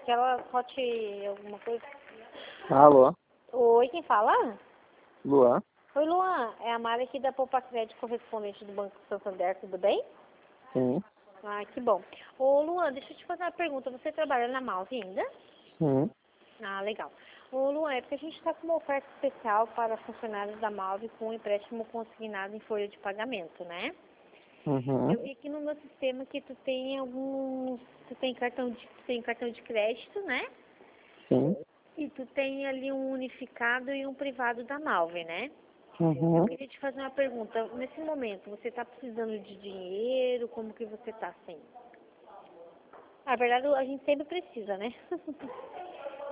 aquela Hot alguma coisa. Alô, Oi, quem fala? Luan? Oi, Luan. É a Mari aqui da Poupa Crédito, correspondente do Banco Santander, tudo bem? Sim, Ah, que bom. Ô, Luan, deixa eu te fazer uma pergunta. Você trabalha na Malve ainda? sim. Ah, legal. Ô, Luan, é porque a gente está com uma oferta especial para funcionários da Malve com empréstimo consignado em folha de pagamento, né? Uhum. Eu vi aqui no meu sistema que tu tem alguns... Tu tem cartão de crédito, né? Sim. E tu tem ali um unificado e um privado da Malve, né? Eu Uhum. queria te fazer uma pergunta. Nesse momento, você está precisando de dinheiro? Como que você está assim? Na verdade, a gente sempre precisa, né?